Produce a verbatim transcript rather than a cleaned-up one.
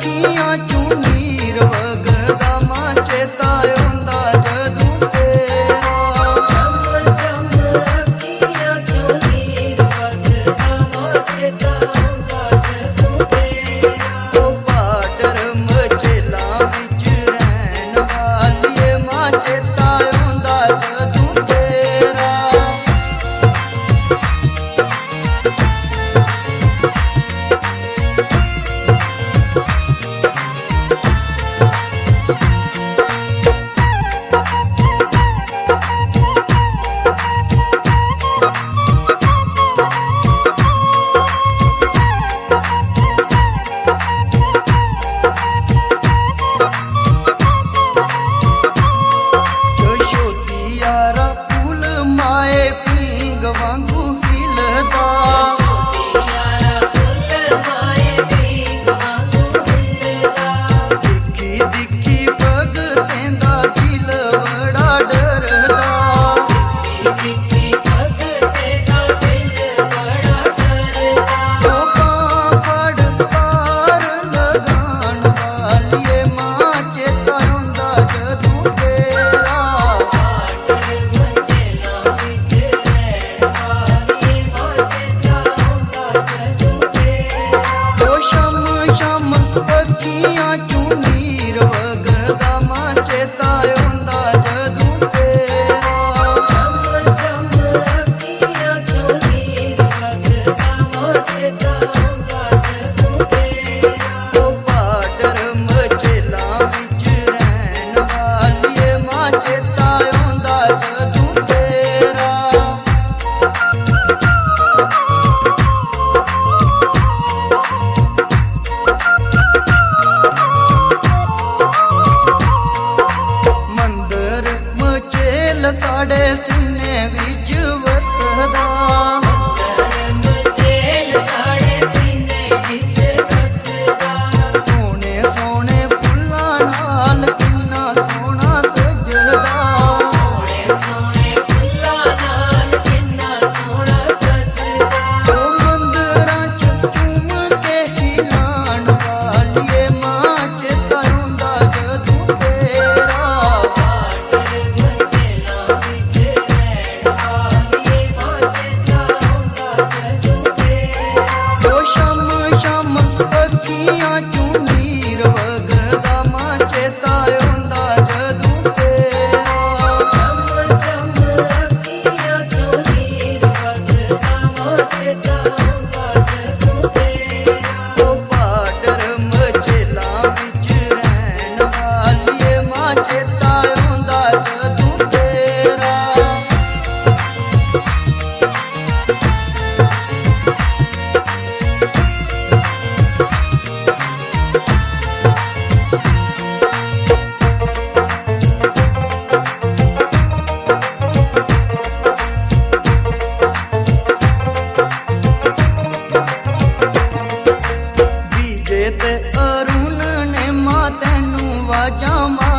अखियां चू नीर वगदा मां चेता आंदा जदूं तेरा। चम चम अखियां चू नीर वगदा मां चेता आंदा जदूं तेरा। ओ बार्डर मचेला विच रहन वालिए मां चेता आंदा जदूं तेरा। यशोदियारा फूल माए पींग वांगू हिलदा। यारा फुल माए पींग वांगू हिलदा। दिखी दिखी भगतें दा दिल बड़ा डरदा। दिखी भगते दा दिल बड़ा डरदा। ओ बां फड़ पार लगाण वालिए मां चेता आंदा जदूं तेरा। बार्डर मचेला विच रहन वालिए मां चेता आंदा जदूं तेरा। ओ शम शम अखियां चू नीर वगदा मां चेता आंदा जदूं तेरा। चम चम अखियां चू नीर वगदा मां चेता आंदा जदूं तेरा। ओ बार्डर मचेला विच रहन वालिए मां चेता आंदा जदूं तेरा। मंदर मचेल साढ़े सीने विच वसदा। मचेल साढ़े सीने विच वसदा। सोने सोने फुल्लां नाल किन्ना सोहना सजदा। सोहणे सोहणे फुल्लां नाल किन्ना सोहना सजदा। ओ मंदरां च झूम के हिलाण वालिए मां चेता आंदा जदूं तेरा। बार्डर मचेला विच रहन वालिए मां चेता आंदा जदूं तेरा। ओ शम शम अखियां चू नीर वगदा मां चेता आंदा जदूं तेरा। चम चम अखियां चू नीर वगदा मां चेता आंदा जदूं तेरा। ओ बार्डर मचेला विच रहन वालिए मां चेता आंदा जदूं तेरा। बीजे ते अरुण ने मां तैनू वाजां